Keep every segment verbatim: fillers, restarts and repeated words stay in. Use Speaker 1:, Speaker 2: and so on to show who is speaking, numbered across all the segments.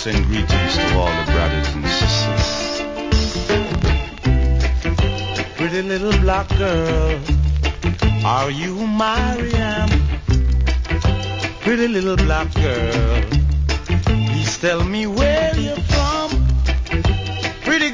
Speaker 1: send greetings to all the brothers and sisters. Pretty little black girl, are you Mariam? Pretty little black girl, please tell me where you're from. Pretty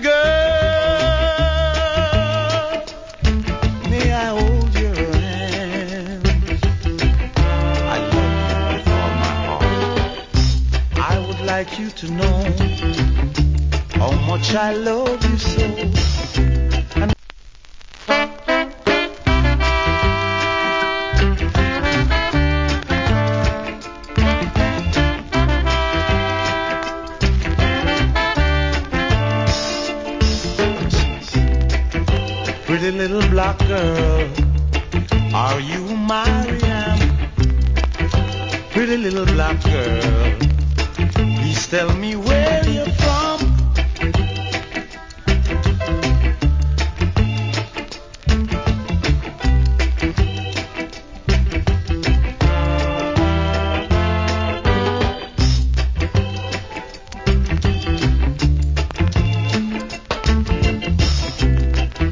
Speaker 1: girl, may I hold your hand? I love you with all my heart. I would like you to know how much I love you so. And pretty little black girl, are you Mariam? Pretty little black girl, please tell me where you're